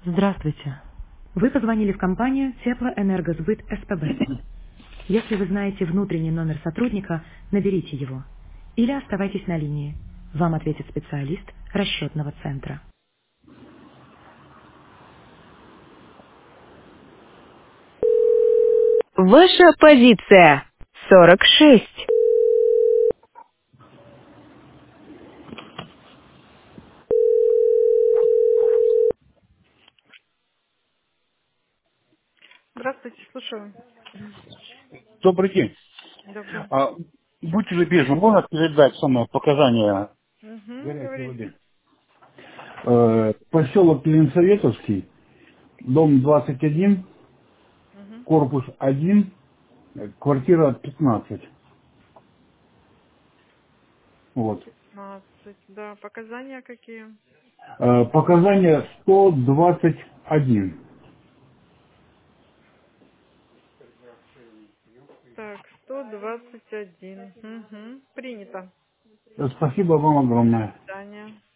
Здравствуйте. Вы позвонили в компанию Теплоэнергосбыт СПБ. Если вы знаете внутренний номер сотрудника, наберите его. Или оставайтесь на линии. Вам ответит специалист расчетного центра. Ваша позиция 46. Здравствуйте, слушаю. Добрый день. Добрый. А, будьте любезны, можно передать самое показания Угу, горячей говорите. воды? Поселок Ленсоветовский, дом 21, Угу. корпус 1, квартира 15. Вот. 15. Да, показания какие? Показания 121. Так, 121. Угу. Принято. Спасибо вам До огромное. свидания.